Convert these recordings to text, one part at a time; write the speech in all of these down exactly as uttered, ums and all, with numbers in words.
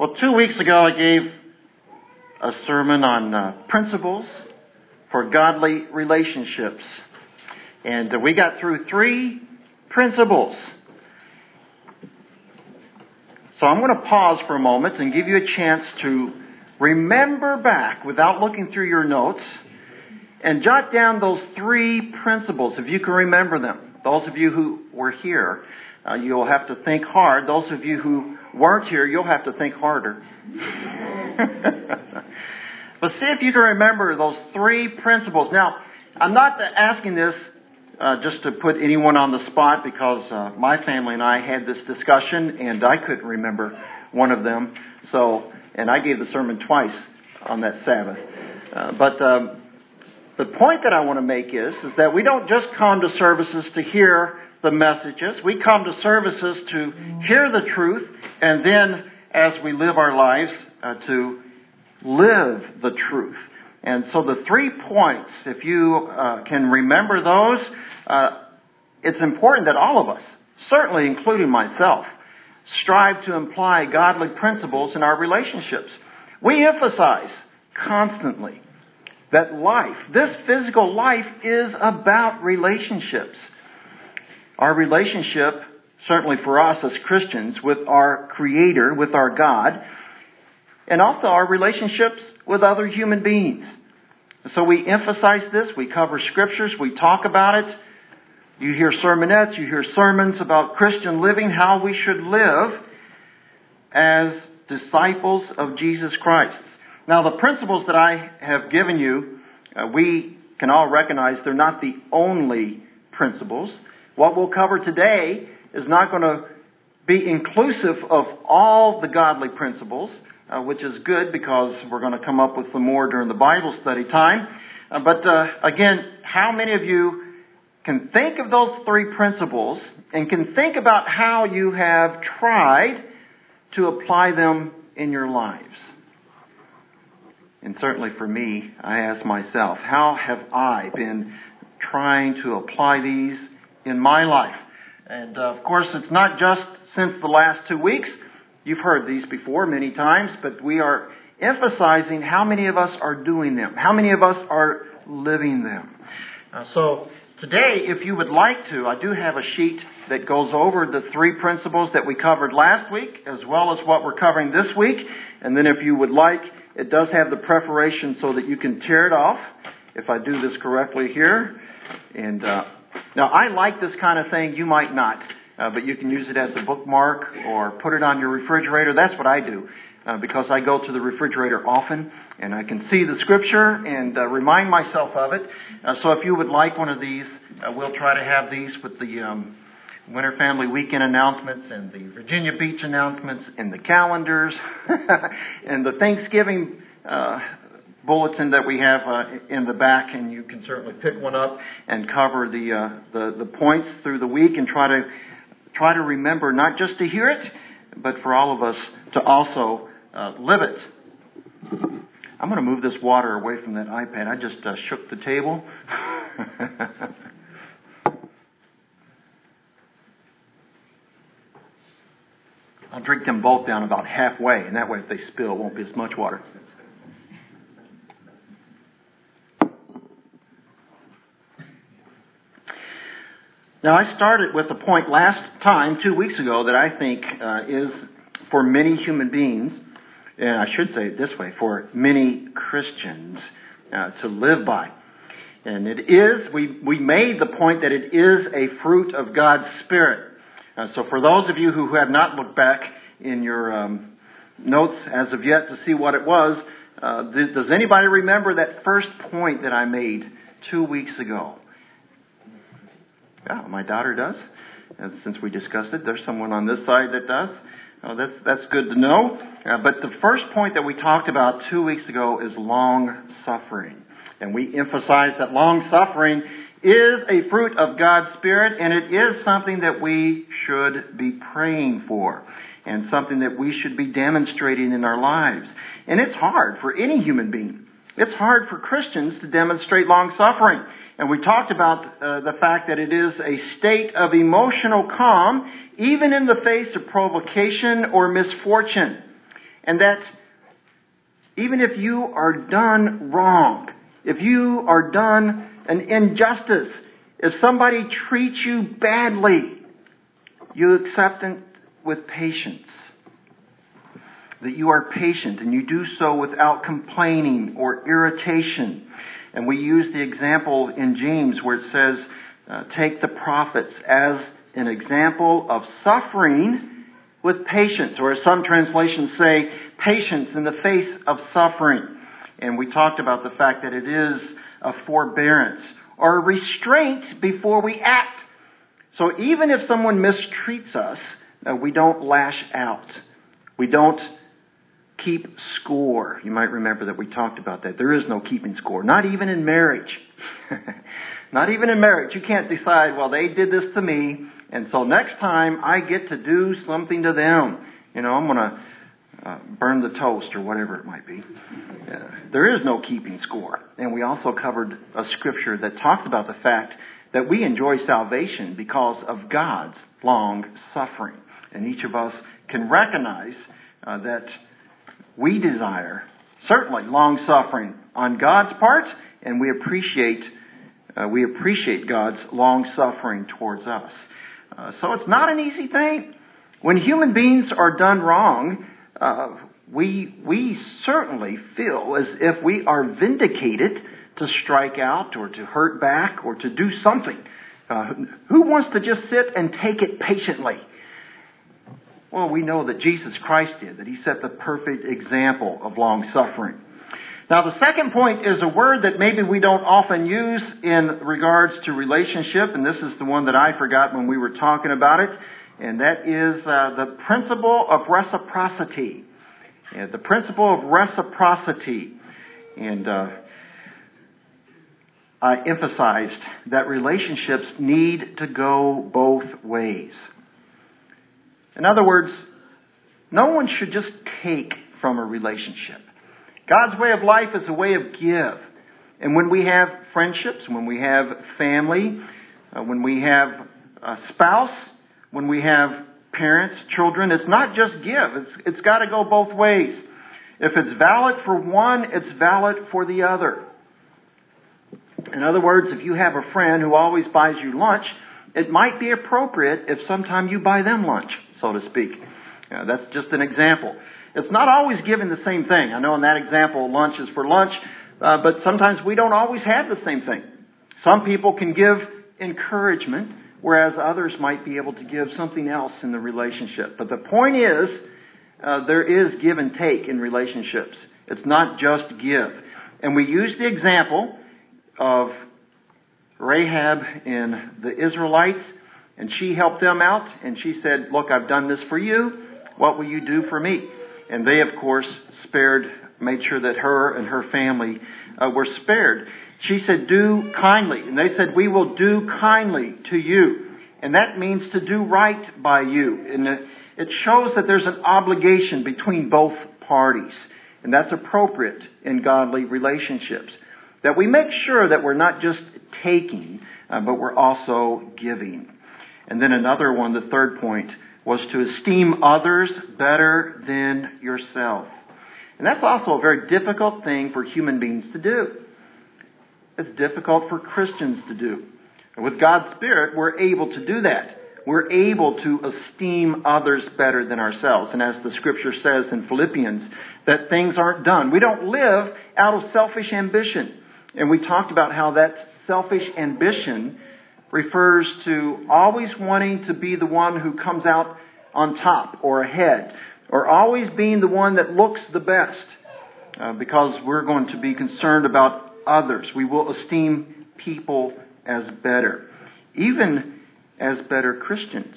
Well, two weeks ago I gave a sermon on uh, principles for godly relationships. And uh, we got through three principles. So I'm going to pause for a moment and give you a chance to remember back without looking through your notes and jot down those three principles if you can remember them. Those of you who were here, uh, you'll have to think hard. Those of you who weren't here, you'll have to think harder. But see if you can remember those three principles. Now, I'm not asking this uh, just to put anyone on the spot because uh, my family and I had this discussion and I couldn't remember one of them. So, and I gave the sermon twice on that Sabbath. Uh, but um, the point that I want to make is, is that we don't just come to services to hear the messages. We come to services to hear the truth and then as we live our lives uh, to live the truth. And so the three points, if you uh, can remember those, uh, it's important that all of us, certainly including myself, strive to imply godly principles in our relationships. We emphasize constantly that life, this physical life, is about relationships. Our relationship, certainly for us as Christians, with our Creator, with our God, and also our relationships with other human beings. So we emphasize this. We cover scriptures. We talk about it. You hear sermonettes. You hear sermons about Christian living, how we should live as disciples of Jesus Christ. Now, the principles that I have given you, uh, we can all recognize they're not the only principles. What we'll cover today is not going to be inclusive of all the godly principles, Uh, which is good because we're going to come up with some more during the Bible study time. Uh, but uh, again, how many of you can think of those three principles and can think about how you have tried to apply them in your lives? And certainly for me, I ask myself, how have I been trying to apply these in my life? And uh, of course, it's not just since the last two weeks. You've heard these before many times, but we are emphasizing how many of us are doing them, how many of us are living them. Uh, so today, if you would like to, I do have a sheet that goes over the three principles that we covered last week, as well as what we're covering this week. And then if you would like, it does have the preparation so that you can tear it off, if I do this correctly here. And uh, now, I like this kind of thing. You might not. Uh, but you can use it as a bookmark or put it on your refrigerator. That's what I do uh, because I go to the refrigerator often and I can see the scripture and uh, remind myself of it. Uh, so if you would like one of these, uh, we'll try to have these with the um, Winter Family Weekend announcements and the Virginia Beach announcements and the calendars and the Thanksgiving uh, bulletin that we have uh, in the back. And you can certainly pick one up and cover the, uh, the, the points through the week and try to Try to remember not just to hear it, but for all of us to also uh, live it. I'm going to move this water away from that iPad. I just uh, shook the table. I'll drink them both down about halfway, and that way if they spill, it won't be as much water. Now, I started with a point last time, two weeks ago, that I think uh, is for many human beings, and I should say it this way, for many Christians uh, to live by. And it is, we, we made the point that it is a fruit of God's Spirit. Uh, so for those of you who have not looked back in your um, notes as of yet to see what it was, uh, th- does anybody remember that first point that I made two weeks ago? Yeah, my daughter does. And since we discussed it, there's someone on this side that does. Oh, that's that's good to know. Uh, but the first point that we talked about two weeks ago is long suffering. And we emphasized that long suffering is a fruit of God's Spirit, and it is something that we should be praying for, and something that we should be demonstrating in our lives. And it's hard for any human being. It's hard for Christians to demonstrate long suffering. And we talked about uh, the fact that it is a state of emotional calm, even in the face of provocation or misfortune. And that even if you are done wrong, if you are done an injustice, if somebody treats you badly, you accept it with patience. That you are patient and you do so without complaining or irritation. And we use the example in James where it says, uh, take the prophets as an example of suffering with patience. Or as some translations say, patience in the face of suffering. And we talked about the fact that it is a forbearance or a restraint before we act. So even if someone mistreats us, uh, we don't lash out. We don't keep score. You might remember that we talked about that. There is no keeping score. Not even in marriage. Not even in marriage. You can't decide, well, they did this to me, and so next time I get to do something to them. You know, I'm going to uh, burn the toast or whatever it might be. Uh, there is no keeping score. And we also covered a scripture that talks about the fact that we enjoy salvation because of God's long suffering. And each of us can recognize uh, that we desire, certainly, long suffering on God's part, and we appreciate uh, we appreciate God's long suffering towards us. Uh, so it's not an easy thing. When human beings are done wrong, uh, we we certainly feel as if we are vindicated to strike out or to hurt back or to do something. Uh, who wants to just sit and take it patiently? Well, we know that Jesus Christ did, that He set the perfect example of long suffering. Now, the second point is a word that maybe we don't often use in regards to relationship, and this is the one that I forgot when we were talking about it, and that is uh, the principle of reciprocity. Yeah, the principle of reciprocity. And uh, I emphasized that relationships need to go both ways. In other words, no one should just take from a relationship. God's way of life is a way of give. And when we have friendships, when we have family, uh, when we have a spouse, when we have parents, children, it's not just give. It's, it's got to go both ways. If it's valid for one, it's valid for the other. In other words, if you have a friend who always buys you lunch, it might be appropriate if sometime you buy them lunch, so to speak. Uh, that's just an example. It's not always given the same thing. I know in that example, lunch is for lunch, uh, but sometimes we don't always have the same thing. Some people can give encouragement, whereas others might be able to give something else in the relationship. But the point is, uh, there is give and take in relationships. It's not just give. And we use the example of Rahab and the Israelites, and she helped them out, and she said, look, I've done this for you. What will you do for me? And they, of course, spared, made sure that her and her family uh, were spared. She said, do kindly. And they said, we will do kindly to you. And that means to do right by you. And it shows that there's an obligation between both parties. And that's appropriate in godly relationships. That we make sure that we're not just taking, uh, but we're also giving. And then another one, the third point, was to esteem others better than yourself. And that's also a very difficult thing for human beings to do. It's difficult for Christians to do. And with God's Spirit, we're able to do that. We're able to esteem others better than ourselves. And as the Scripture says in Philippians, that things aren't done. We don't live out of selfish ambition. And we talked about how that selfish ambition refers to always wanting to be the one who comes out on top or ahead, or always being the one that looks the best, uh, because we're going to be concerned about others. We will esteem people as better, even as better Christians.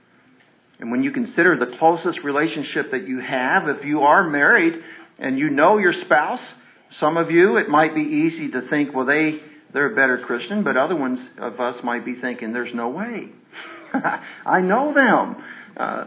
And when you consider the closest relationship that you have, if you are married and you know your spouse, some of you, it might be easy to think, well, they, they're a better Christian, but other ones of us might be thinking, there's no way. I know them. Uh,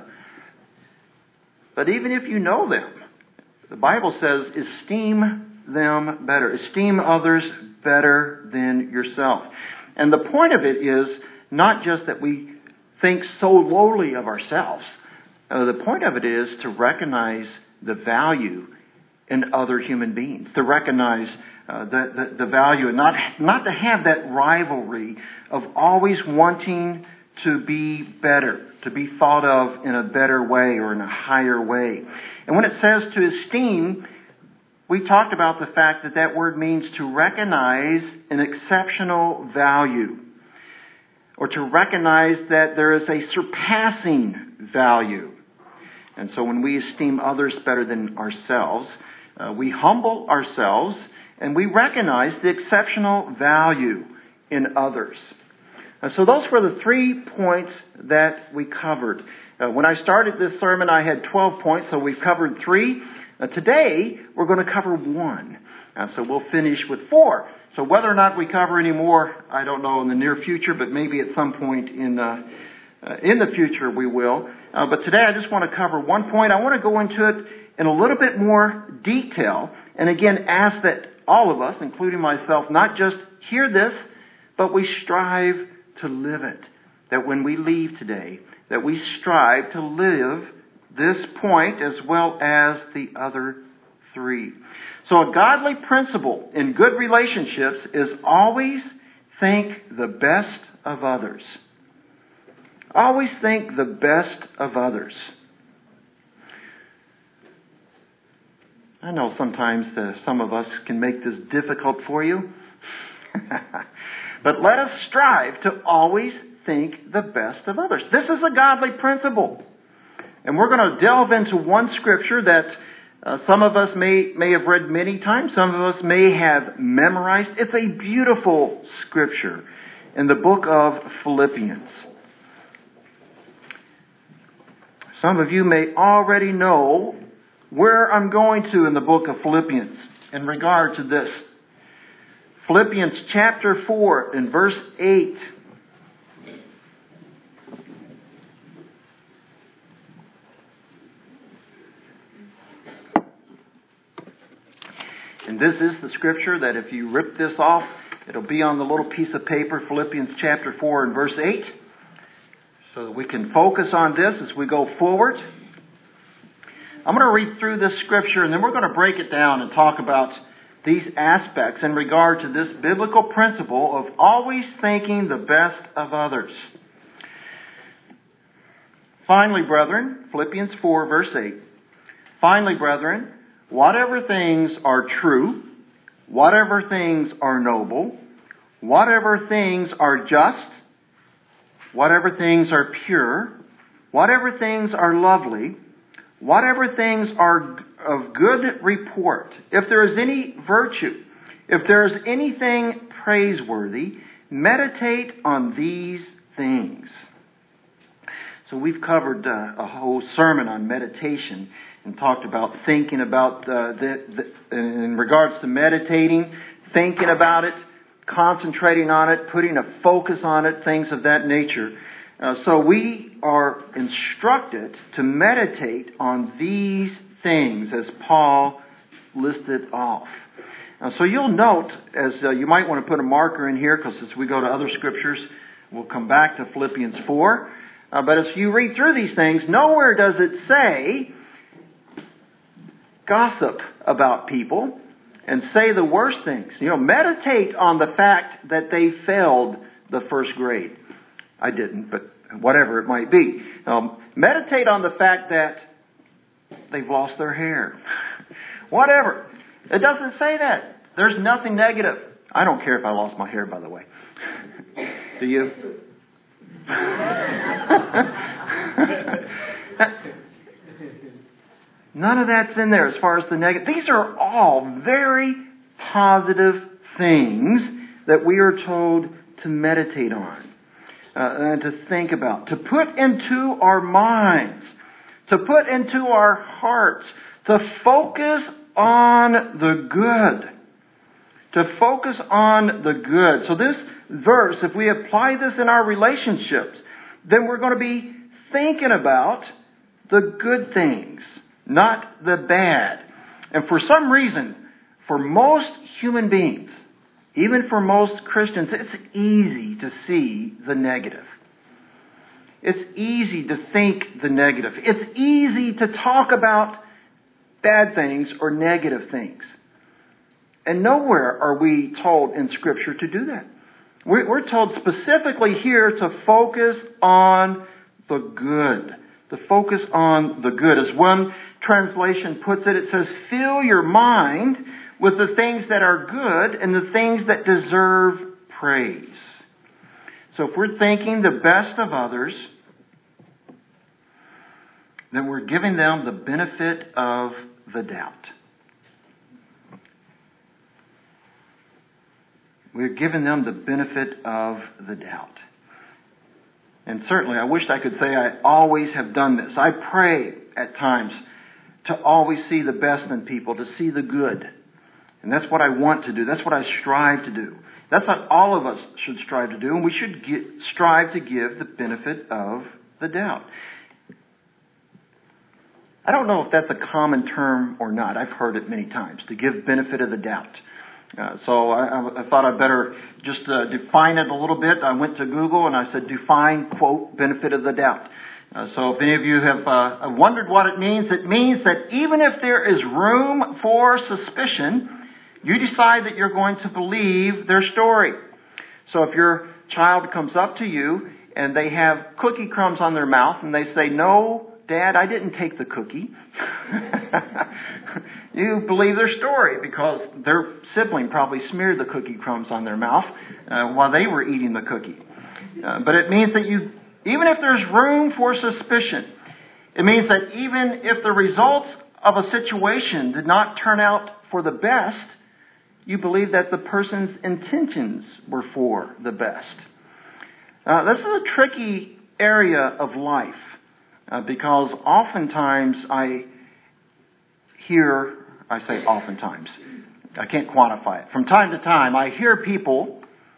but even if you know them, the Bible says, esteem them better. Esteem others better than yourself. And the point of it is not just that we think so lowly of ourselves. Uh, the point of it is to recognize the value in other human beings, to recognize uh, the, the, the value, and not, not to have that rivalry of always wanting to be better, to be thought of in a better way or in a higher way. And when it says to esteem, we talked about the fact that that word means to recognize an exceptional value, or to recognize that there is a surpassing value. And so when we esteem others better than ourselves, uh, we humble ourselves and we recognize the exceptional value in others. Uh, so those were the three points that we covered. Uh, when I started this sermon, I had twelve points, so we've covered three. Uh, today, we're going to cover one. Uh, so we'll finish with four. So whether or not we cover any more, I don't know in the near future, but maybe at some point in uh, uh, in the future we will. Uh, but today I just want to cover one point. I want to go into it in a little bit more detail. And again, ask that all of us, including myself, not just hear this, but we strive to live it. That when we leave today, that we strive to live this point as well as the other three. So a godly principle in good relationships is always think the best of others. Always think the best of others. I know sometimes the, some of us can make this difficult for you. But let us strive to always think the best of others. This is a godly principle. And we're going to delve into one scripture that uh, some of us may, may have read many times. Some of us may have memorized. It's a beautiful scripture in the book of Philippians. Some of you may already know where I'm going to in the book of Philippians in regard to this. Philippians chapter four and verse eight. And this is the scripture that if you rip this off, it'll be on the little piece of paper, Philippians chapter four and verse eight. So that we can focus on this as we go forward. I'm going to read through this scripture and then we're going to break it down and talk about these aspects in regard to this biblical principle of always thinking the best of others. Finally, brethren, Philippians four verse eight. Finally, brethren, whatever things are true, whatever things are noble, whatever things are just, whatever things are pure, whatever things are lovely, whatever things are of good report, if there is any virtue, if there is anything praiseworthy, meditate on these things. So we've covered uh, a whole sermon on meditation and talked about thinking about uh, the, the, in regards to meditating, thinking about it, concentrating on it, putting a focus on it, things of that nature. Uh, so we are instructed to meditate on these things as Paul listed off. Uh, so you'll note, as uh, you might want to put a marker in here, because as we go to other scriptures, we'll come back to Philippians four. Uh, but as you read through these things, nowhere does it say gossip about people and say the worst things. You know, meditate on the fact that they failed the first grade. I didn't, but whatever it might be. Um, meditate on the fact that they've lost their hair. Whatever. It doesn't say that. There's nothing negative. I don't care if I lost my hair, by the way. Do you? None of that's in there as far as the negative. These are all very positive things that we are told to meditate on. Uh, and to think about, to put into our minds, to put into our hearts, to focus on the good. To focus on the good. So this verse, if we apply this in our relationships, then we're going to be thinking about the good things, not the bad. And for some reason, for most human beings, even for most Christians, it's easy to see the negative. It's easy to think the negative. It's easy to talk about bad things or negative things. And nowhere are we told in Scripture to do that. We're told specifically here to focus on the good. To focus on the good. As one translation puts it, it says, fill your mind with the things that are good and the things that deserve praise. So if we're thinking the best of others, then we're giving them the benefit of the doubt. We're giving them the benefit of the doubt. And certainly, I wish I could say I always have done this. I pray at times to always see the best in people, to see the good. And that's what I want to do. That's what I strive to do. That's what all of us should strive to do. And we should get, strive to give the benefit of the doubt. I don't know if that's a common term or not. I've heard it many times, to give benefit of the doubt. Uh, so I, I thought I'd better just uh, define it a little bit. I went to Google and I said, define, quote, benefit of the doubt. Uh, so if any of you have uh, wondered what it means, it means that even if there is room for suspicion, you decide that you're going to believe their story. So if your child comes up to you and they have cookie crumbs on their mouth and they say, no, Dad, I didn't take the cookie. You believe their story because their sibling probably smeared the cookie crumbs on their mouth uh, while they were eating the cookie. Uh, but it means that you, even if there's room for suspicion, it means that even if the results of a situation did not turn out for the best, you believe that the person's intentions were for the best. Uh, this is a tricky area of life uh, because oftentimes I hear, I say oftentimes, I can't quantify it. From time to time, I hear people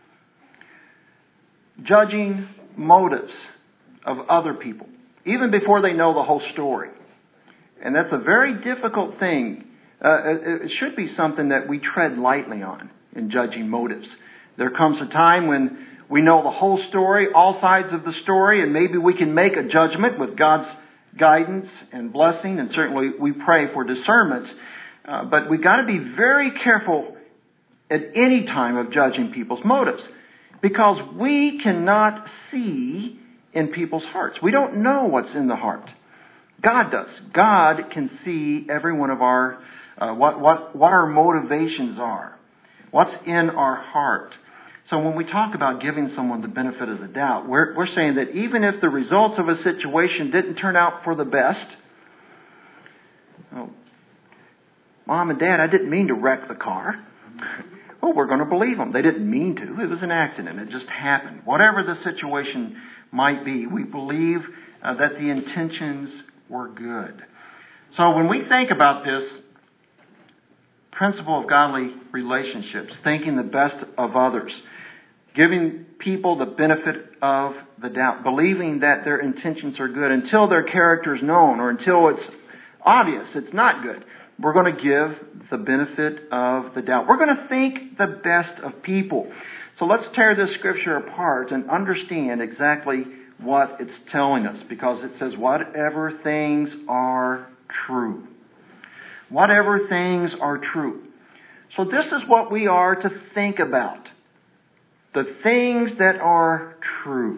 judging motives of other people, even before they know the whole story. And that's a very difficult thing. Uh, it, it should be something that we tread lightly on in judging motives. There comes a time when we know the whole story, all sides of the story, and maybe we can make a judgment with God's guidance and blessing, and certainly we pray for discernment. Uh, but we've got to be very careful at any time of judging people's motives, because we cannot see in people's hearts. We don't know what's in the heart. God does. God can see every one of our, uh, what, what, what our motivations are, what's in our heart. So when we talk about giving someone the benefit of the doubt, we're, we're saying that even if the results of a situation didn't turn out for the best, oh, Mom and Dad, I didn't mean to wreck the car. Well, we're going to believe them. They didn't mean to. It was an accident. It just happened. Whatever the situation might be, we believe uh, that the intentions were good. So when we think about this principle of godly relationships, thinking the best of others, giving people the benefit of the doubt, believing that their intentions are good until their character is known or until it's obvious it's not good, we're going to give the benefit of the doubt. We're going to think the best of people. So let's tear this scripture apart and understand exactly what it's telling us, because it says whatever things are true. Whatever things are true. So this is what we are to think about. The things that are true.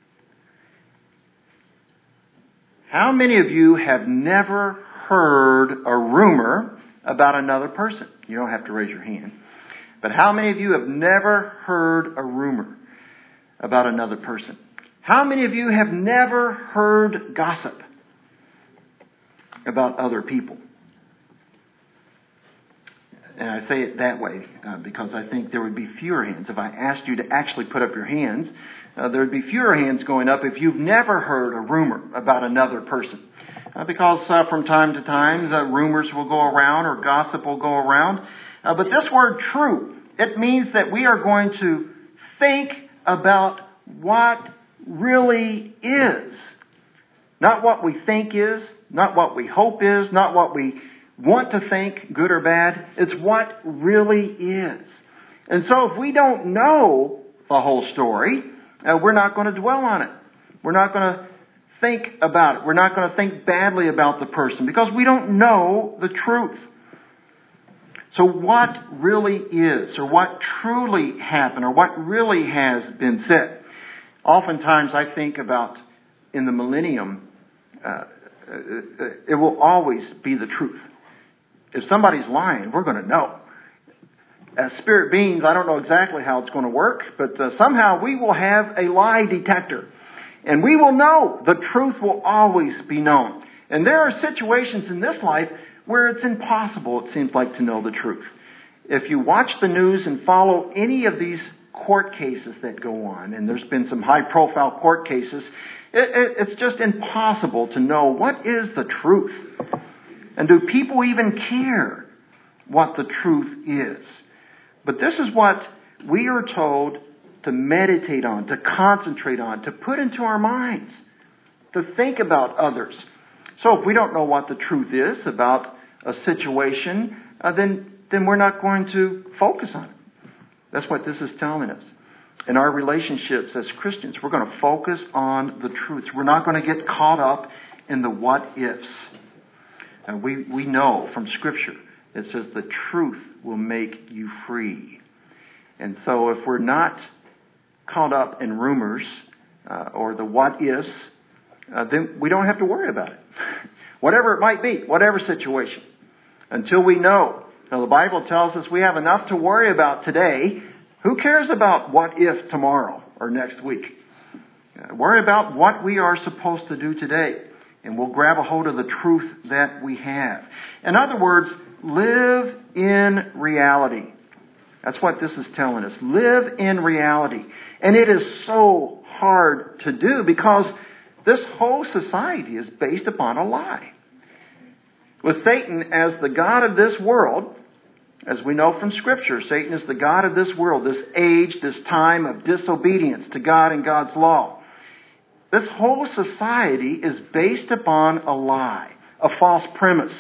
How many of you have never heard a rumor about another person? You don't have to raise your hand. But how many of you have never heard a rumor about another person? How many of you have never heard gossip about other people? And I say it that way uh, because I think there would be fewer hands. If I asked you to actually put up your hands, uh, there would be fewer hands going up if you've never heard a rumor about another person. Uh, because uh, from time to time, the rumors will go around or gossip will go around. Uh, but this word true, it means that we are going to think about what really is. Not what we think is, not what we hope is, not what we want to think, good or bad. It's what really is. And so if we don't know the whole story, uh, we're not going to dwell on it. We're not going to think about it. We're not going to think badly about the person because we don't know the truth. So what really is, or what truly happened, or what really has been said? Oftentimes I think about in the millennium, uh, it will always be the truth. If somebody's lying, we're going to know. As spirit beings, I don't know exactly how it's going to work, but uh, somehow we will have a lie detector. And we will know. The truth will always be known. And there are situations in this life where it's impossible, it seems like, to know the truth. If you watch the news and follow any of these court cases that go on, and there's been some high-profile court cases, it, it, it's just impossible to know what is the truth. And do people even care what the truth is? But this is what we are told to meditate on, to concentrate on, to put into our minds, to think about others. So if we don't know what the truth is about a situation, uh, then, then we're not going to focus on it. That's what this is telling us. In our relationships as Christians, we're going to focus on the truth. We're not going to get caught up in the what-ifs. And we, we know from Scripture, it says the truth will make you free. And so if we're not caught up in rumors uh, or the what-ifs, uh, then we don't have to worry about it. Whatever it might be, whatever situation. Until we know. Now the Bible tells us we have enough to worry about today. Who cares about what if tomorrow or next week? Uh, worry about what we are supposed to do today. And we'll grab a hold of the truth that we have. In other words, live in reality. That's what this is telling us. Live in reality. And it is so hard to do because this whole society is based upon a lie. With Satan as the god of this world, as we know from Scripture, Satan is the god of this world, this age, this time of disobedience to God and God's law. This whole society is based upon a lie, a false premise.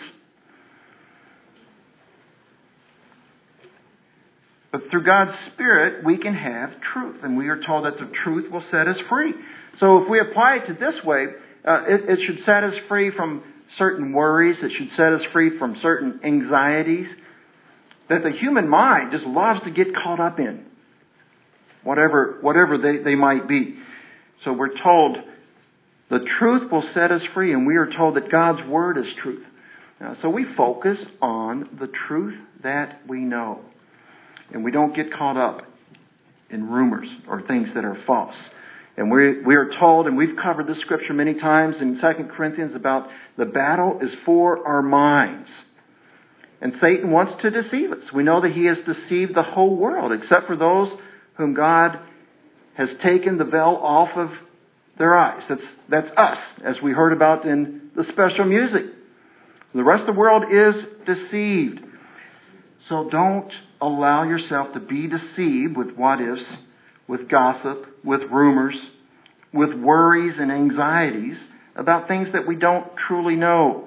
But through God's Spirit, we can have truth. And we are told that the truth will set us free. So if we apply it to this way, uh, it, it should set us free from certain worries. It should set us free from certain anxieties that the human mind just loves to get caught up in. Whatever, whatever they, they might be. So we're told the truth will set us free. And we are told that God's Word is truth. Uh, so we focus on the truth that we know. And we don't get caught up in rumors or things that are false. And we we are told, and we've covered this scripture many times in Second Corinthians, about the battle is for our minds. And Satan wants to deceive us. We know that he has deceived the whole world, except for those whom God has taken the veil off of their eyes. That's, that's us, as we heard about in the special music. The rest of the world is deceived. So don't allow yourself to be deceived with what-ifs, with gossip, with rumors, with worries and anxieties about things that we don't truly know.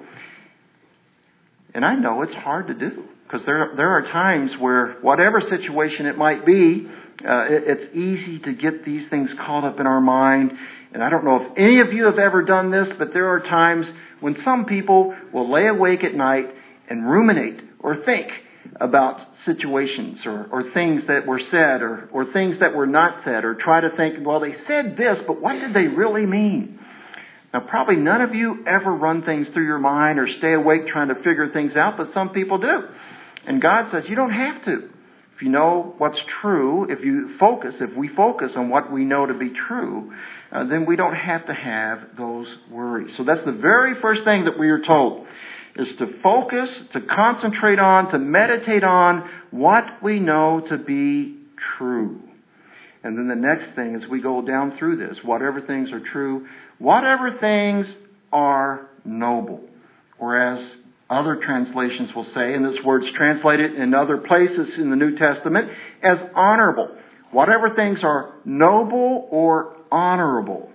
And I know it's hard to do, because there, there are times where whatever situation it might be, uh, it, it's easy to get these things caught up in our mind. And I don't know if any of you have ever done this, but there are times when some people will lay awake at night and ruminate or think about situations or, or things that were said or, or things that were not said, or try to think, well, they said this, but what did they really mean? Now, probably none of you ever run things through your mind or stay awake trying to figure things out, but some people do. And God says you don't have to. If you know what's true, if you focus, if we focus on what we know to be true, uh, then we don't have to have those worries. So that's the very first thing that we are told, is to focus, to concentrate on, to meditate on what we know to be true. And then the next thing, as we go down through this, whatever things are true, whatever things are noble. Or as other translations will say, and this word's translated in other places in the New Testament, as honorable. Whatever things are noble or honorable.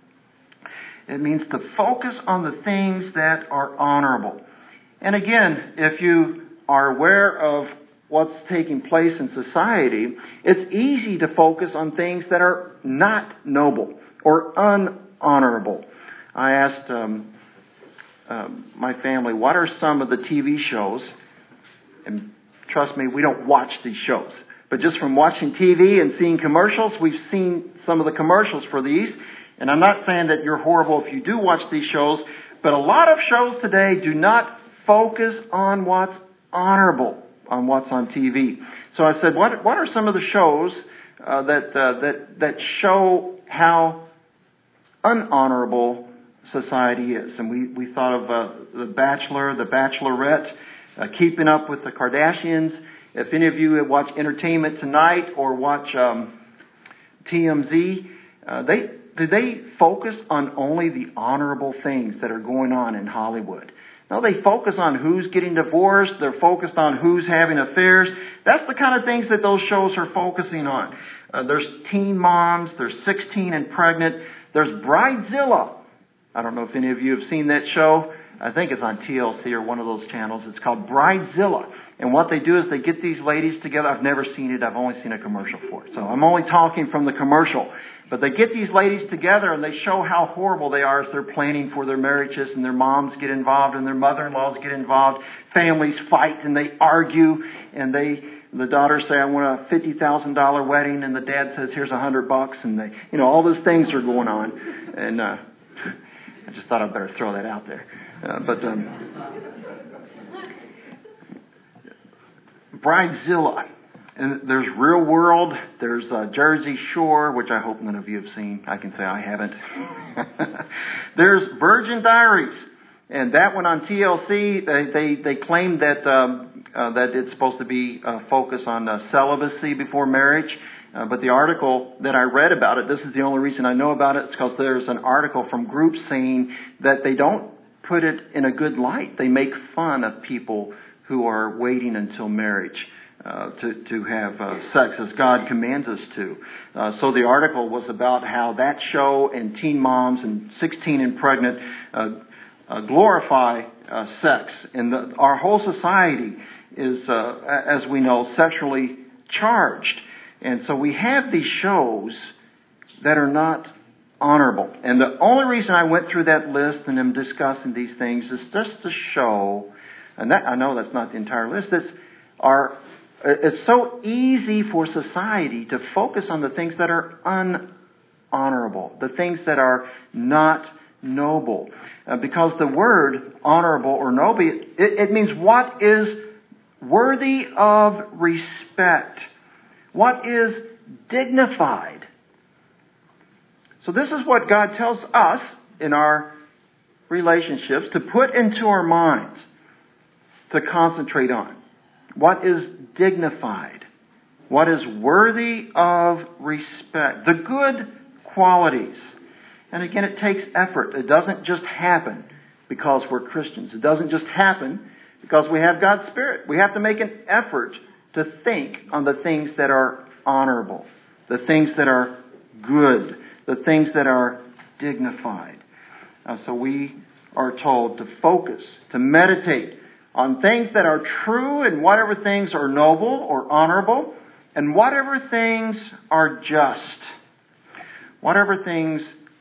It means to focus on the things that are honorable. And again, if you are aware of what's taking place in society, it's easy to focus on things that are not noble or unhonorable. I asked um, uh, my family, what are some of the T V shows? And trust me, we don't watch these shows. But just from watching T V and seeing commercials, we've seen some of the commercials for these. And I'm not saying that you're horrible if you do watch these shows, but a lot of shows today do not focus on what's honorable, on what's on T V. So I said, what what are some of the shows uh, that uh, that that show how unhonorable society is? And we, we thought of uh, The Bachelor, The Bachelorette, uh, Keeping Up with the Kardashians. If any of you watch Entertainment Tonight or watch um, T M Z, uh, they do they focus on only the honorable things that are going on in Hollywood? No, they focus on who's getting divorced. They're focused on who's having affairs. That's the kind of things that those shows are focusing on. Uh, there's teen moms. There's sixteen and pregnant. There's Bridezilla. I don't know if any of you have seen that show. I think it's on T L C or one of those channels. It's called Bridezilla. And what they do is they get these ladies together. I've never seen it. I've only seen a commercial for it. So I'm only talking from the commercial. But they get these ladies together and they show how horrible they are as they're planning for their marriages, and their moms get involved and their mother-in-laws get involved. Families fight and they argue, and they the daughters say, I want a fifty thousand dollars wedding, and the dad says, here's a hundred bucks. And they, you know, all those things are going on. And uh, I just thought I'd better throw that out there. Uh, but um, Bridezilla. And there's Real World. There's uh, Jersey Shore, which I hope none of you have seen. I can say I haven't. There's Virgin Diaries. And that one on T L C, they they, they claim that um, uh, that it's supposed to be uh, focused on uh, celibacy before marriage. Uh, but the article that I read about it, this is the only reason I know about it, it's because there's an article from groups saying that they don't put it in a good light. They make fun of people who are waiting until marriage uh, to, to have uh, sex as God commands us to. Uh, so the article was about how that show and teen moms and sixteen and pregnant uh, uh, glorify uh, sex. And the, our whole society is, uh, as we know, sexually charged. And so we have these shows that are not honorable. And the only reason I went through that list and am discussing these things is just to show, and that, I know that's not the entire list, it's, our, it's so easy for society to focus on the things that are unhonorable, the things that are not noble. Uh, because the word honorable or noble, it, it means what is worthy of respect. What is dignified? So this is what God tells us in our relationships to put into our minds, to concentrate on. What is dignified? What is worthy of respect? The good qualities. And again, it takes effort. It doesn't just happen because we're Christians. It doesn't just happen because we have God's Spirit. We have to make an effort to think on the things that are honorable, the things that are good, the things that are dignified. Uh, so we are told to focus, to meditate on things that are true and whatever things are noble or honorable and whatever things are just. Whatever things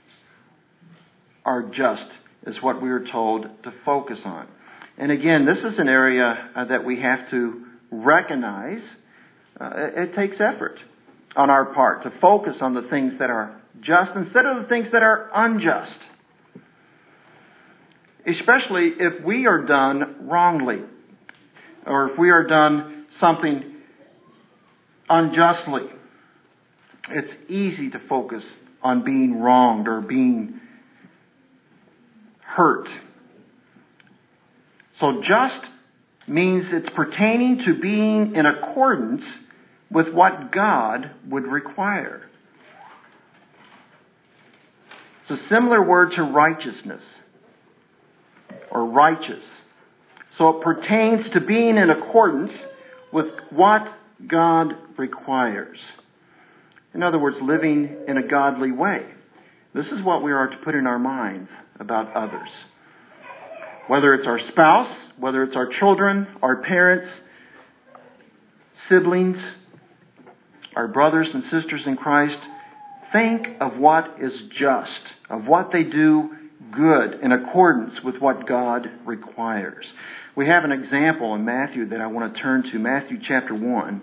are just is what we are told to focus on. And again, this is an area uh, that we have to recognize. Uh, it, it takes effort on our part to focus on the things that are just instead of the things that are unjust. Especially if we are done wrongly or if we are done something unjustly. It's easy to focus on being wronged or being hurt. So just means it's pertaining to being in accordance with what God would require. It's a similar word to righteousness or righteous. So it pertains to being in accordance with what God requires. In other words, living in a godly way. This is what we are to put in our minds about others. Whether it's our spouse, whether it's our children, our parents, siblings, our brothers and sisters in Christ, think of what is just, of what they do good in accordance with what God requires. We have an example in Matthew that I want to turn to, Matthew chapter one.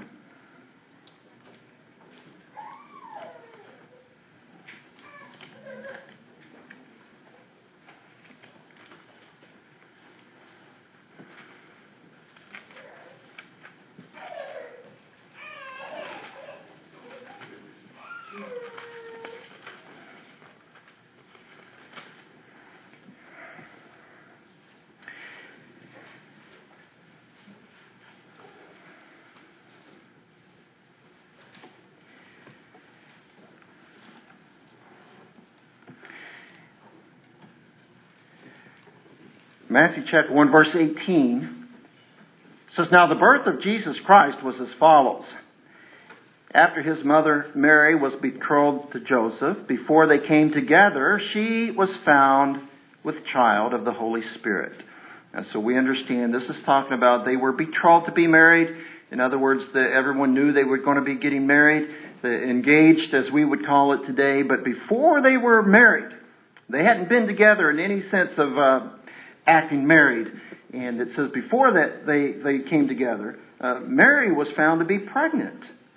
Matthew chapter one, verse eighteen says, "Now the birth of Jesus Christ was as follows. After his mother Mary was betrothed to Joseph, before they came together, she was found with child of the Holy Spirit." And so we understand this is talking about they were betrothed to be married. In other words, the, everyone knew they were going to be getting married, the, engaged as we would call it today. But before they were married, they hadn't been together in any sense of uh, acting married. And it says before that they, they came together, uh, Mary was found to be pregnant.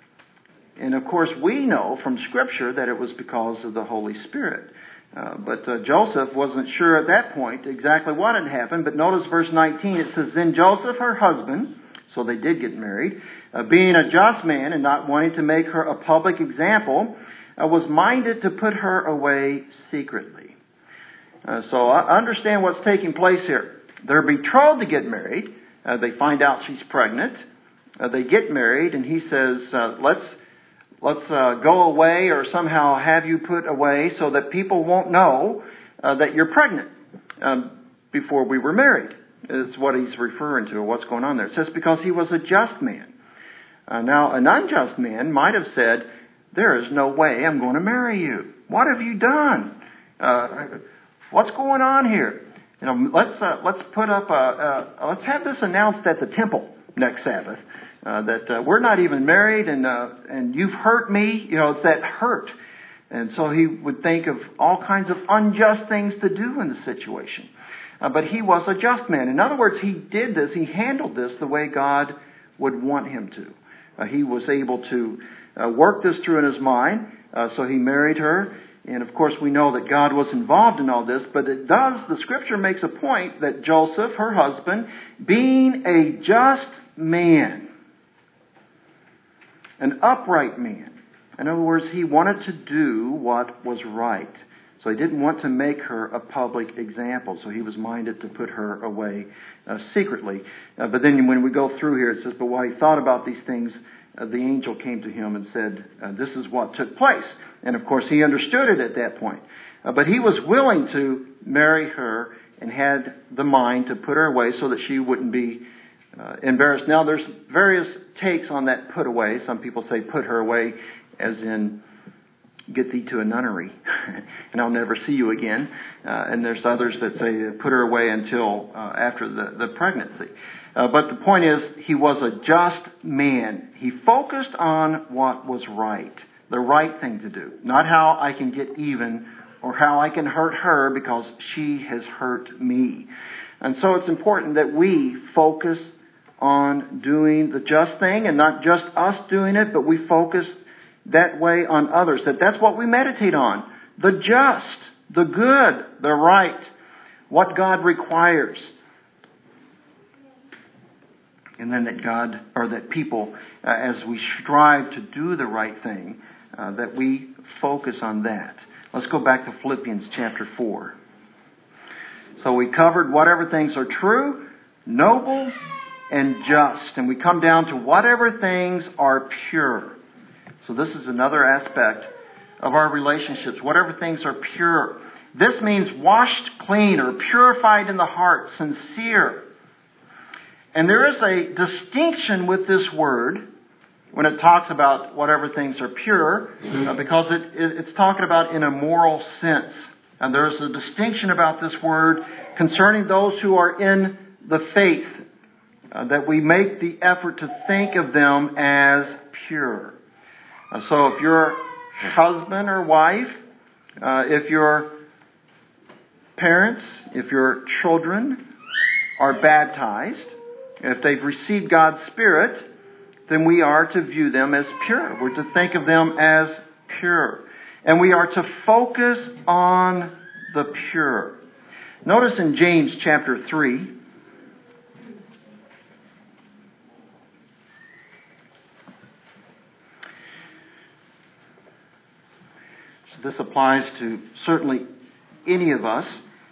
And of course we know from Scripture that it was because of the Holy Spirit. Uh, but uh, Joseph wasn't sure at that point exactly what had happened. But notice verse nineteen, it says, "Then Joseph, her husband," so they did get married, uh, "being a just man and not wanting to make her a public example, uh, was minded to put her away secretly." Uh, so I understand what's taking place here. They're betrothed to get married. Uh, they find out she's pregnant. Uh, they get married, and he says, uh, let's let's uh, go away or somehow have you put away so that people won't know uh, that you're pregnant um, before we were married. Is what he's referring to, or what's going on there. It says because he was a just man. Uh, now, an unjust man might have said, "There is no way I'm going to marry you. What have you done? Uh, What's going on here? You know, let's uh, let's put up a, uh, let's have this announced at the temple next Sabbath uh, that uh, we're not even married, and uh, and you've hurt me. You know, it's that hurt." And so he would think of all kinds of unjust things to do in the situation. Uh, but he was a just man. In other words, he did this. He handled this the way God would want him to. Uh, he was able to uh, work this through in his mind. Uh, so he married her. And of course we know that God was involved in all this, but it does, the Scripture makes a point that Joseph, her husband, being a just man, an upright man. In other words, he wanted to do what was right. So he didn't want to make her a public example. So he was minded to put her away uh, secretly. Uh, but then when we go through here, it says, "But while he thought about these things, uh, the angel came to him and said, uh, this is what took place." And of course, he understood it at that point. Uh, but he was willing to marry her and had the mind to put her away so that she wouldn't be uh, embarrassed. Now, there's various takes on that put away. Some people say put her away as in get thee to a nunnery and I'll never see you again. Uh, and there's others that say put her away until uh, after the, the pregnancy. Uh, but the point is, he was a just man. He focused on what was right, the right thing to do, not how I can get even or how I can hurt her because she has hurt me. And so it's important that we focus on doing the just thing, and not just us doing it, but we focus that way on others. That that's what we meditate on. The just, the good, the right, what God requires. And then that God, or that people, uh, as we strive to do the right thing, uh, that we focus on that. Let's go back to Philippians chapter four. So we covered whatever things are true, noble, and just. And we come down to whatever things are pure. So this is another aspect of our relationships. Whatever things are pure. This means washed clean or purified in the heart, sincere. And there is a distinction with this word when it talks about whatever things are pure, uh, because it, it, it's talking about in a moral sense. And there's a distinction about this word concerning those who are in the faith, uh, that we make the effort to think of them as pure. Uh, so if you're husband or wife, uh, if you're Parents, if your children are baptized, if they've received God's Spirit, then we are to view them as pure. We're to think of them as pure. And we are to focus on the pure. Notice in James chapter three, so this applies to certainly any of us,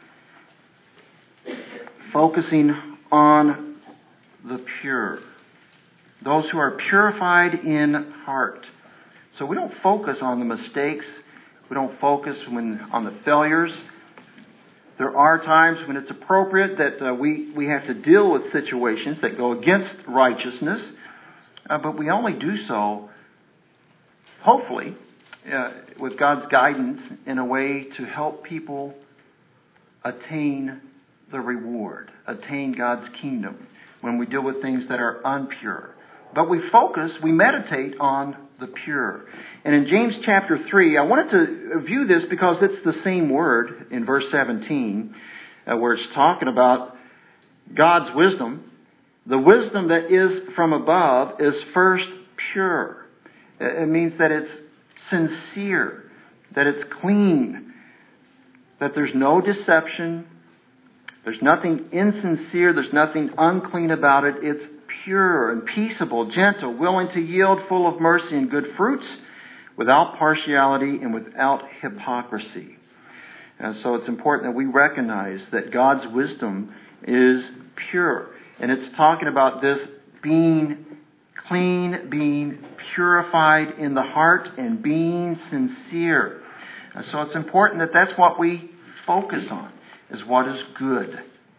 focusing on the pure. Those who are purified in heart. So we don't focus on the mistakes. We don't focus when on the failures. There are times when it's appropriate that uh, we, we have to deal with situations that go against righteousness. Uh, but we only do so, hopefully, uh, with God's guidance in a way to help people attain the reward, attain God's kingdom when we deal with things that are impure. But we focus, we meditate on the pure. And in James chapter three, I wanted to view this because it's the same word in verse seventeen, uh, where it's talking about God's wisdom. The wisdom that is from above is first pure. It means that it's sincere, that it's clean, that there's no deception, there's nothing insincere, there's nothing unclean about it. It's pure and peaceable, gentle, willing to yield, full of mercy and good fruits, without partiality and without hypocrisy. And so it's important that we recognize that God's wisdom is pure. And it's talking about this being clean, being purified in the heart, and being sincere. And so it's important that that's what we focus on, is what is good.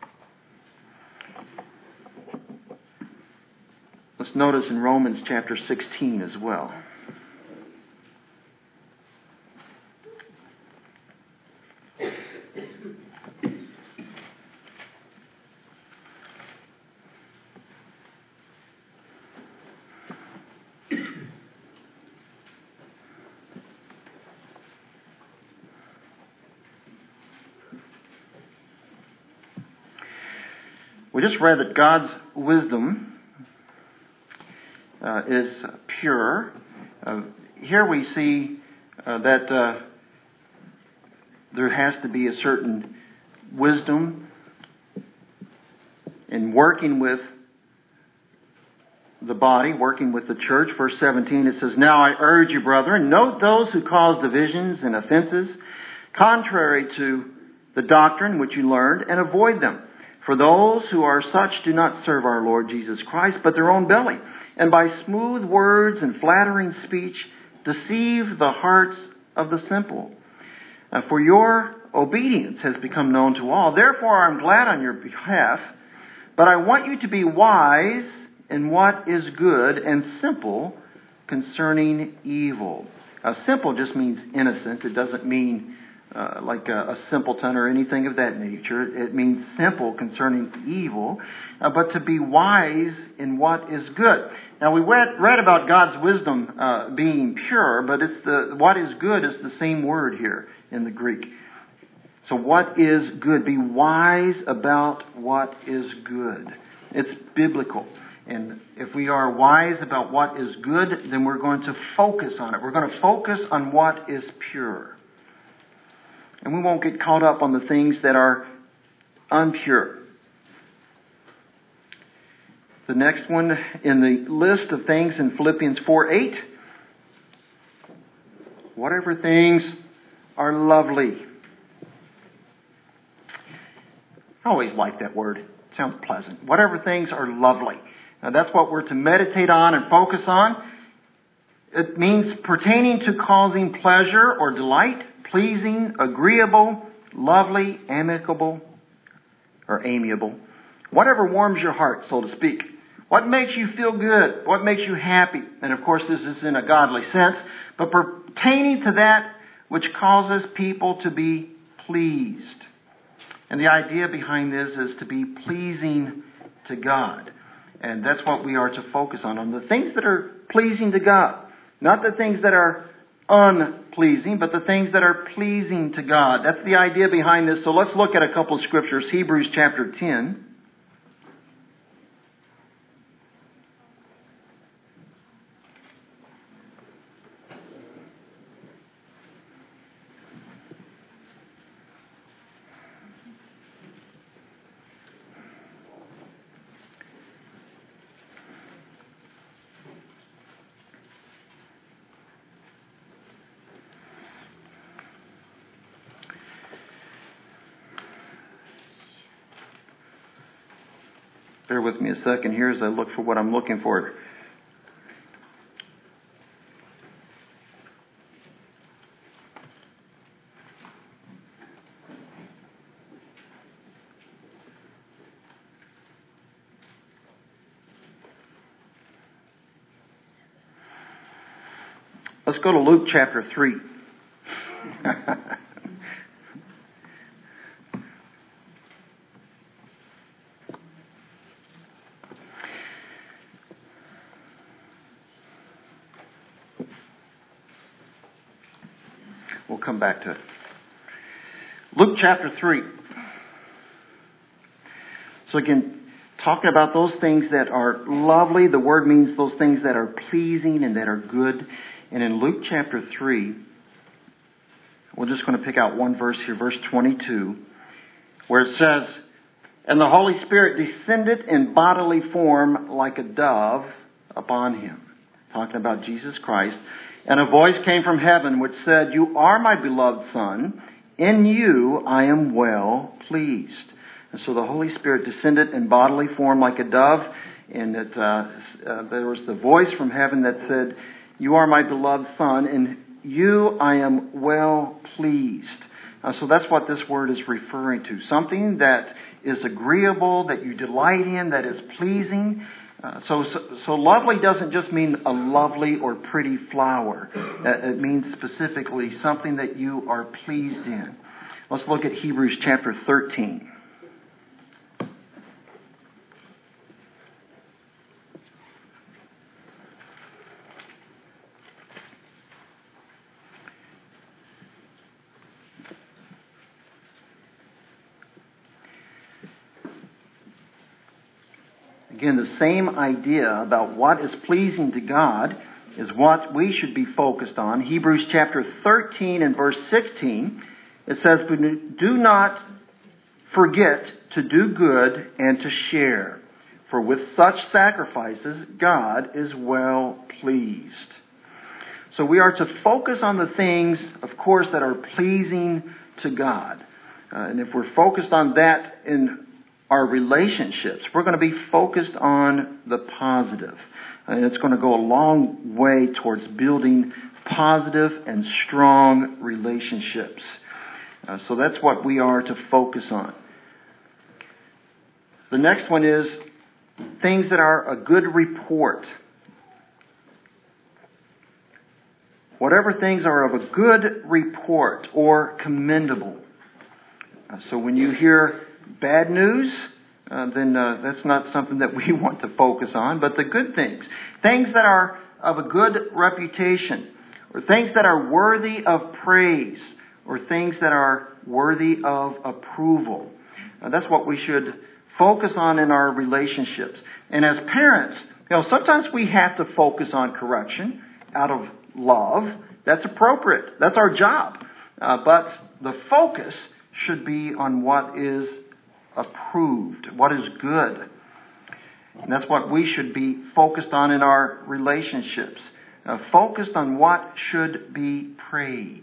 Let's notice in Romans chapter sixteen as well. We just read that God's wisdom Uh, is pure. Uh, here we see uh, that uh, there has to be a certain wisdom in working with the body, working with the church. Verse seventeen, it says, "Now I urge you, brethren, note those who cause divisions and offenses, contrary to the doctrine which you learned, and avoid them. For those who are such do not serve our Lord Jesus Christ, but their own belly, and by smooth words and flattering speech deceive the hearts of the simple. Uh, for your obedience has become known to all. Therefore I'm glad on your behalf, but I want you to be wise in what is good and simple concerning evil." Uh, simple just means innocent. It doesn't mean uh, like a, a simpleton or anything of that nature. It means simple concerning evil, uh, but to be wise in what is good. Now we read, read about God's wisdom uh, being pure, but it's the what is good is the same word here in the Greek. So what is good? Be wise about what is good. It's biblical. And if we are wise about what is good, then we're going to focus on it. We're going to focus on what is pure. And we won't get caught up on the things that are impure. The next one in the list of things in Philippians four eight. Whatever things are lovely. I always like that word. It sounds pleasant. Whatever things are lovely. Now that's what we're to meditate on and focus on. It means pertaining to causing pleasure or delight, pleasing, agreeable, lovely, amicable, or amiable. Whatever warms your heart, so to speak. What makes you feel good? What makes you happy? And of course this is in a godly sense, but pertaining to that which causes people to be pleased. And the idea behind this is to be pleasing to God. And that's what we are to focus on, on the things that are pleasing to God. Not the things that are unpleasing, but the things that are pleasing to God. That's the idea behind this. So let's look at a couple of scriptures. Hebrews chapter ten. Bear with me a second here as I look for what I'm looking for. Let's go to Luke chapter three. We'll come back to it. Luke chapter three. So again, talking about those things that are lovely, the word means those things that are pleasing and that are good. And in Luke chapter three, we're just going to pick out one verse here, verse twenty-two, where it says, "And the Holy Spirit descended in bodily form like a dove upon him." Talking about Jesus Christ. "And a voice came from heaven which said, 'You are my beloved Son. In you I am well pleased.'" And so the Holy Spirit descended in bodily form like a dove. And it, uh, uh, there was the voice from heaven that said, "You are my beloved Son. In you I am well pleased." Uh, so that's what this word is referring to. Something that is agreeable, that you delight in, that is pleasing. Uh, so, so, so lovely doesn't just mean a lovely or pretty flower. Uh, it means specifically something that you are pleased in. Let's look at Hebrews chapter thirteen. Again, the same idea about what is pleasing to God is what we should be focused on. Hebrews chapter thirteen and verse sixteen, it says, "Do not forget to do good and to share, for with such sacrifices God is well pleased." So we are to focus on the things, of course, that are pleasing to God. Uh, and if we're focused on that in our relationships, we're going to be focused on the positive. And it's going to go a long way towards building positive and strong relationships. Uh, so that's what we are to focus on. The next one is things that are a good report. Whatever things are of a good report or commendable. Uh, so when you hear bad news, uh, then uh, that's not something that we want to focus on, but the good things. Things that are of a good reputation, or things that are worthy of praise, or things that are worthy of approval. Uh, that's what we should focus on in our relationships. And as parents, you know, sometimes we have to focus on correction out of love. That's appropriate. That's our job. Uh, but the focus should be on what is approved, what is good. And that's what we should be focused on in our relationships. Uh, focused on what should be praised.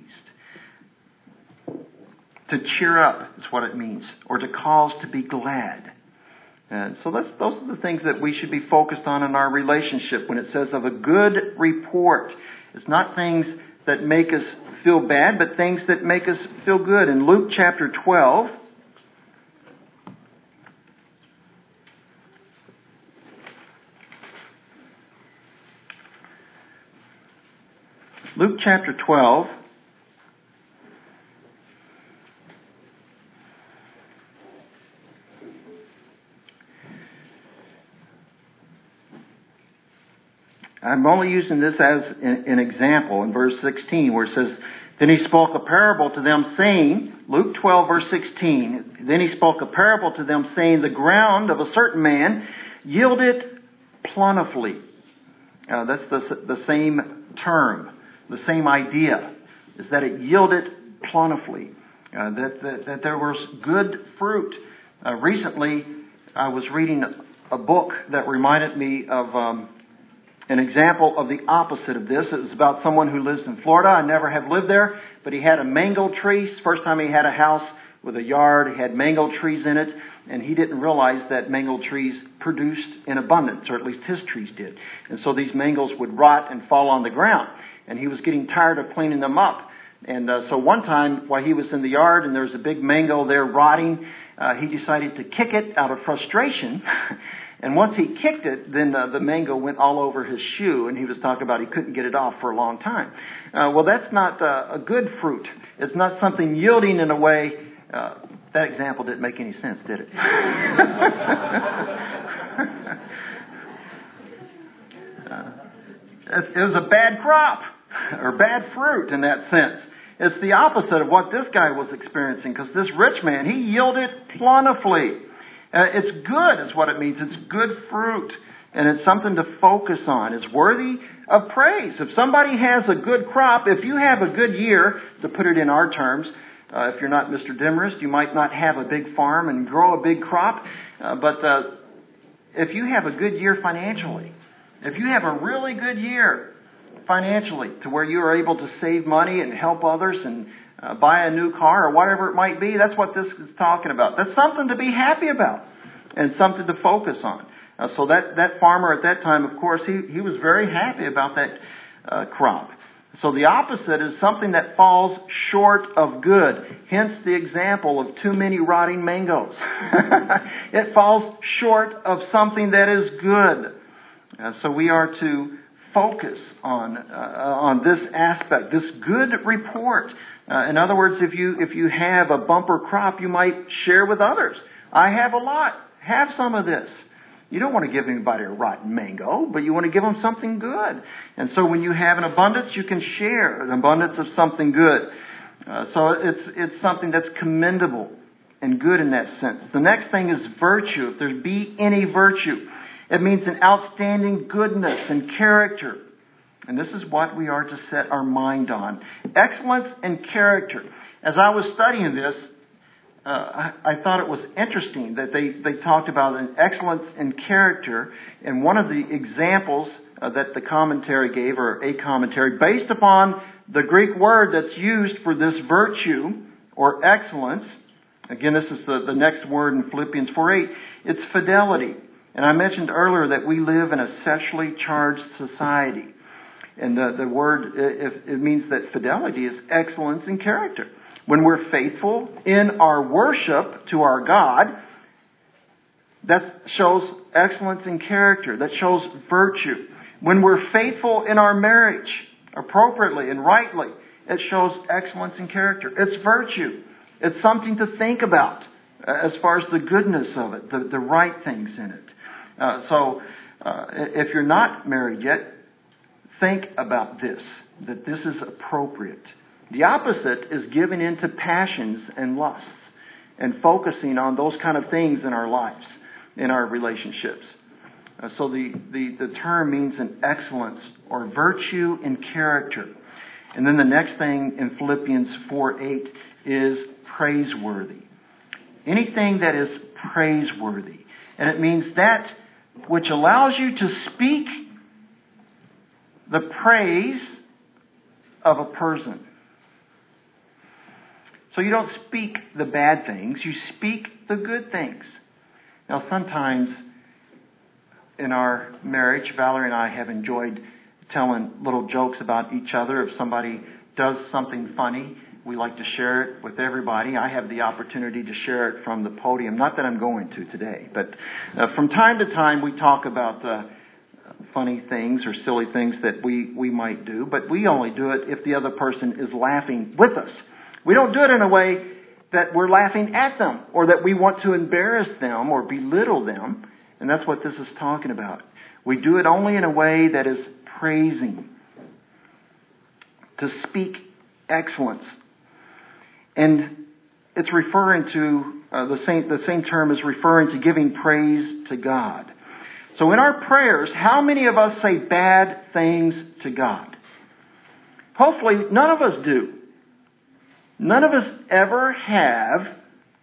To cheer up is what it means, or to cause to be glad. And so that's, those are the things that we should be focused on in our relationship. When it says of a good report, it's not things that make us feel bad, but things that make us feel good. In Luke chapter twelve, Luke chapter twelve, I'm only using this as an, an example in verse sixteen where it says, then he spoke a parable to them saying, Luke twelve verse sixteen, then he spoke a parable to them saying, the ground of a certain man yielded plentifully. Uh, that's the, the same term, the same idea, is that it yielded plentifully, uh, that, that, that there was good fruit. Uh, recently, I was reading a book that reminded me of um, an example of the opposite of this. It was about someone who lives in Florida. I never have lived there, but he had a mango tree. First time he had a house with a yard, he had mango trees in it, and he didn't realize that mango trees produced in abundance, or at least his trees did. And so these mangoes would rot and fall on the ground, and he was getting tired of cleaning them up. And uh, so one time, while he was in the yard and there was a big mango there rotting, uh, he decided to kick it out of frustration. And once he kicked it, then uh, the mango went all over his shoe, and he was talking about he couldn't get it off for a long time. Uh, well, that's not uh, a good fruit. It's not something yielding in a way. Uh, that example didn't make any sense, did it? uh, it was a bad crop, or bad fruit in that sense. It's the opposite of what this guy was experiencing, because this rich man, he yielded plentifully. Uh, it's good is what it means. It's good fruit. And it's something to focus on. It's worthy of praise. If somebody has a good crop, if you have a good year, to put it in our terms, uh, if you're not Mister Demarest, you might not have a big farm and grow a big crop. Uh, but uh, if you have a good year financially, if you have a really good year financially to where you are able to save money and help others and Uh, buy a new car or whatever it might be, that's what this is talking about. That's something to be happy about and something to focus on. Uh, so that, that farmer at that time, of course, he, he was very happy about that uh, crop. So the opposite is something that falls short of good. Hence the example of too many rotting mangoes. It falls short of something that is good. Uh, so we are to focus on uh, on this aspect, this good report. Uh, in other words, if you if you have a bumper crop, you might share with others. I have a lot. Have some of this. You don't want to give anybody a rotten mango, but you want to give them something good. And so when you have an abundance, you can share an abundance of something good. Uh, so it's it's something that's commendable and good in that sense. The next thing is virtue. If there be any virtue, it means an outstanding goodness and character. And this is what we are to set our mind on. Excellence and character. As I was studying this, uh, I, I thought it was interesting that they, they talked about an excellence in character. And one of the examples uh, that the commentary gave, or a commentary, based upon the Greek word that's used for this virtue or excellence. Again, this is the, the next word in Philippians four eight. It's fidelity. And I mentioned earlier that we live in a sexually charged society. And the, the word, it, it means that fidelity is excellence in character. When we're faithful in our worship to our God, that shows excellence in character. That shows virtue. When we're faithful in our marriage, appropriately and rightly, it shows excellence in character. It's virtue. It's something to think about as far as the goodness of it, the, the right things in it. Uh, so, uh, if you're not married yet, think about this, that this is appropriate. The opposite is giving in to passions and lusts and focusing on those kind of things in our lives, in our relationships. Uh, so the, the, the term means an excellence or virtue in character. And then the next thing in Philippians four eight is praiseworthy. Anything that is praiseworthy. And it means that which allows you to speak the praise of a person. So you don't speak the bad things, you speak the good things. Now sometimes in our marriage, Valerie and I have enjoyed telling little jokes about each other. If somebody does something funny, we like to share it with everybody. I have the opportunity to share it from the podium. Not that I'm going to today, but uh, from time to time we talk about the uh, funny things or silly things that we, we might do, but we only do it if the other person is laughing with us. We don't do it in a way that we're laughing at them or that we want to embarrass them or belittle them. And that's what this is talking about. We do it only in a way that is praising, to speak excellence. And it's referring to, uh, the same, the same term is referring to giving praise to God. So in our prayers, how many of us say bad things to God? Hopefully none of us do. None of us ever have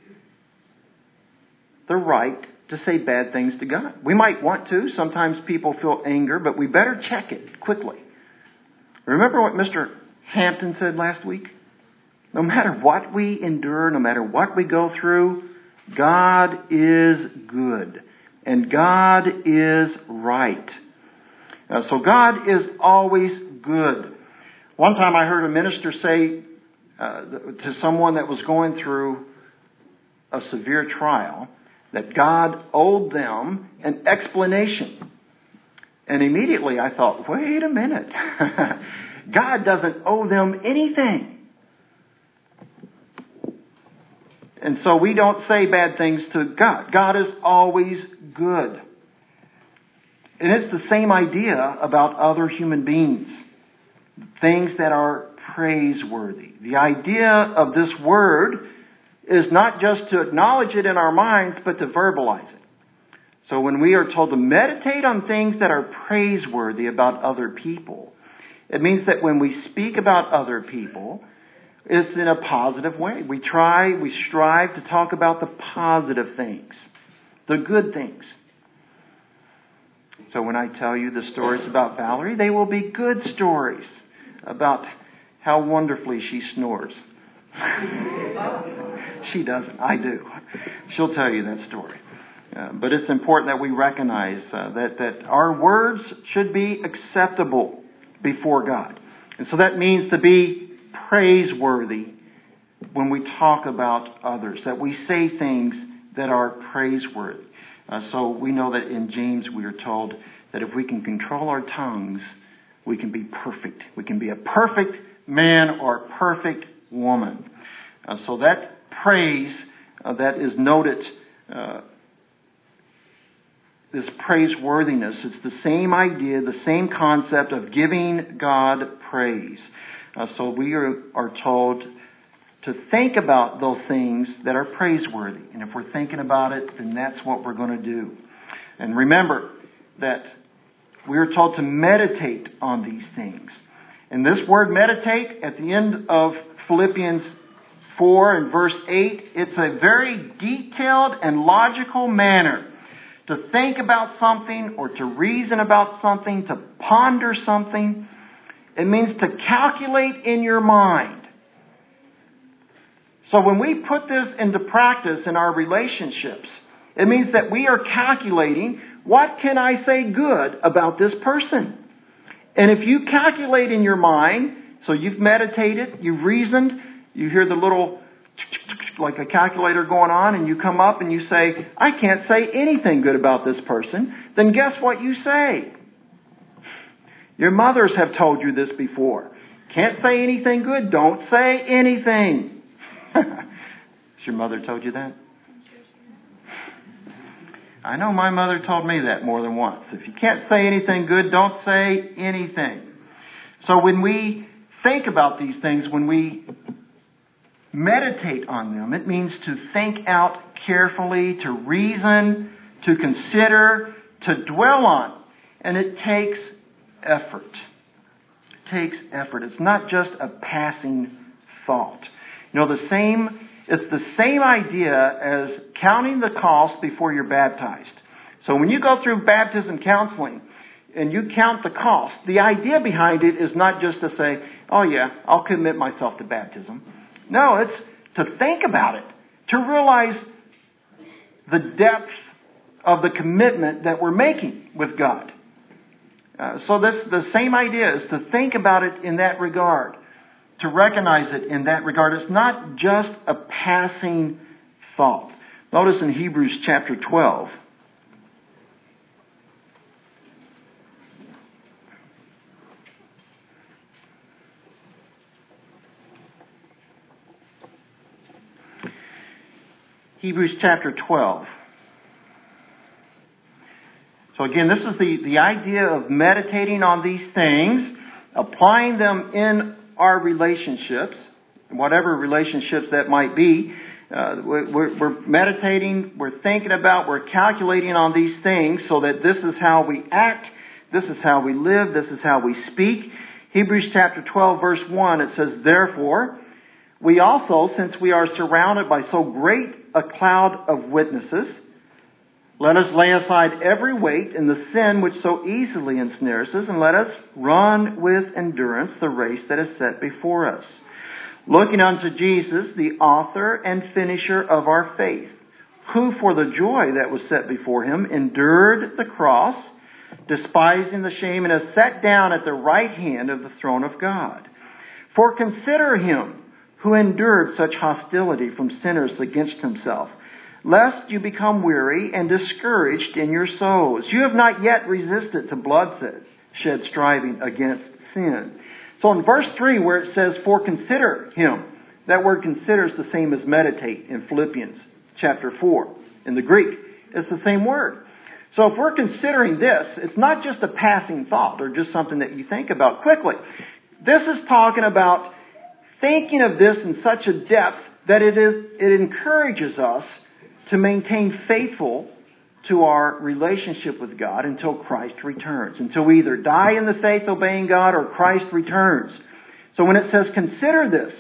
the right to say bad things to God. We might want to. Sometimes people feel anger, but we better check it quickly. Remember what Mister Hampton said last week? No matter what we endure, no matter what we go through, God is good. And God is right. Uh, so God is always good. One time I heard a minister say uh, to someone that was going through a severe trial that God owed them an explanation. And immediately I thought, wait a minute. God doesn't owe them anything. And so we don't say bad things to God. God is always good. And it's the same idea about other human beings. Things that are praiseworthy. The idea of this word is not just to acknowledge it in our minds, but to verbalize it. So when we are told to meditate on things that are praiseworthy about other people, it means that when we speak about other people, it's in a positive way. We try, we strive to talk about the positive things, the good things. So when I tell you the stories about Valerie, they will be good stories about how wonderfully she snores. She doesn't. I do. She'll tell you that story. Uh, but it's important that we recognize uh, that, that our words should be acceptable before God. And so that means to be praiseworthy when we talk about others, that we say things that are praiseworthy. Uh, so we know that in James we are told that if we can control our tongues, we can be perfect. We can be a perfect man or a perfect woman. Uh, so that praise uh, that is noted, uh, this praiseworthiness, it's the same idea, the same concept of giving God praise. Uh, so we are, are told to think about those things that are praiseworthy. And if we're thinking about it, then that's what we're going to do. And remember that we are told to meditate on these things. And this word meditate, at the end of Philippians four and verse eight, it's a very detailed and logical manner to think about something or to reason about something, to ponder something. It means to calculate in your mind. So when we put this into practice in our relationships, it means that we are calculating, what can I say good about this person? And if you calculate in your mind, so you've meditated, you've reasoned, you hear the little like a calculator going on, and you come up and you say, I can't say anything good about this person, then guess what you say? Your mothers have told you this before. Can't say anything good, don't say anything. Has your mother told you that? I know my mother told me that more than once. If you can't say anything good, don't say anything. So when we think about these things, when we meditate on them, it means to think out carefully, to reason, to consider, to dwell on. And it takes effort. It takes effort. It's not just a passing thought. You know, the same, it's the same idea as counting the cost before you're baptized. So when you go through baptism counseling and you count the cost, the idea behind it is not just to say, oh yeah, I'll commit myself to baptism. No, it's to think about it, to realize the depth of the commitment that we're making with God. Uh, so this the same idea is to think about it in that regard, to recognize it in that regard. It's not just a passing thought. Notice in Hebrews chapter twelve. Hebrews chapter twelve. again, this is the, the idea of meditating on these things, applying them in our relationships, whatever relationships that might be. Uh, we're, we're meditating, we're thinking about, we're calculating on these things so that this is how we act, this is how we live, this is how we speak. Hebrews chapter twelve, verse one, it says, "Therefore, we also, since we are surrounded by so great a cloud of witnesses, let us lay aside every weight and the sin which so easily ensnares us, and let us run with endurance the race that is set before us. Looking unto Jesus, the author and finisher of our faith, who for the joy that was set before him endured the cross, despising the shame, and is set down at the right hand of the throne of God. For consider him who endured such hostility from sinners against himself, lest you become weary and discouraged in your souls. You have not yet resisted to bloodshed, shed striving against sin." So in verse three, where it says, "For consider him," that word "consider" is the same as meditate in Philippians chapter four. In the Greek, it's the same word. So if we're considering this, it's not just a passing thought or just something that you think about quickly. This is talking about thinking of this in such a depth that it is it encourages us to maintain faithful to our relationship with God until Christ returns. Until we either die in the faith obeying God or Christ returns. So when it says consider this,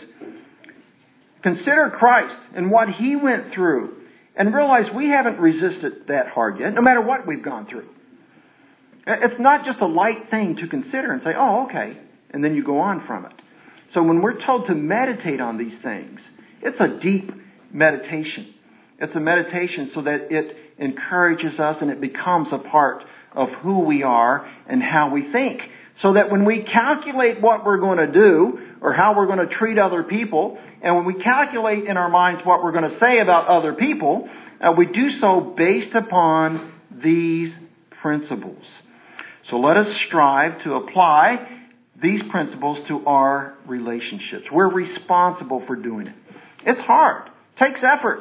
consider Christ and what He went through, and realize we haven't resisted that hard yet, no matter what we've gone through. It's not just a light thing to consider and say, oh, okay, and then you go on from it. So when we're told to meditate on these things, it's a deep meditation. It's a meditation so that it encourages us and it becomes a part of who we are and how we think. So that when we calculate what we're going to do or how we're going to treat other people, and when we calculate in our minds what we're going to say about other people, uh, we do so based upon these principles. So let us strive to apply these principles to our relationships. We're responsible for doing it. It's hard. It takes effort.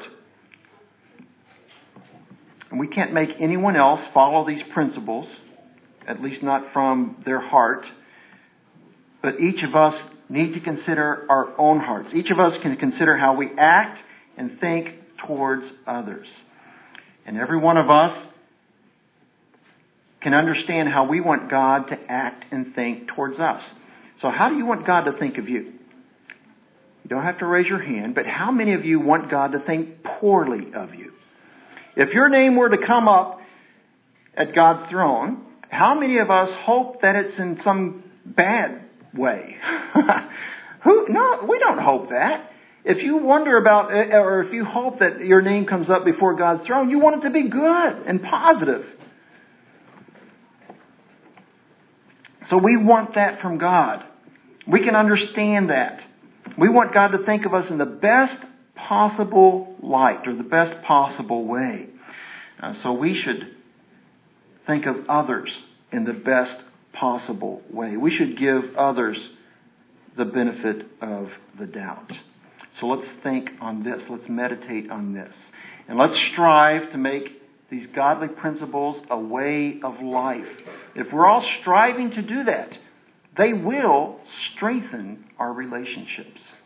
And we can't make anyone else follow these principles, at least not from their heart. But each of us need to consider our own hearts. Each of us can consider how we act and think towards others. And every one of us can understand how we want God to act and think towards us. So how do you want God to think of you? You don't have to raise your hand, but how many of you want God to think poorly of you? If your name were to come up at God's throne, how many of us hope that it's in some bad way? Who? No, we don't hope that. If you wonder about, or if you hope that your name comes up before God's throne, you want it to be good and positive. So we want that from God. We can understand that. We want God to think of us in the best possible light or the best possible way. Uh, so we should think of others in the best possible way. We should give others the benefit of the doubt. So let's think on this. Let's meditate on this. And let's strive to make these godly principles a way of life. If we're all striving to do that, they will strengthen our relationships.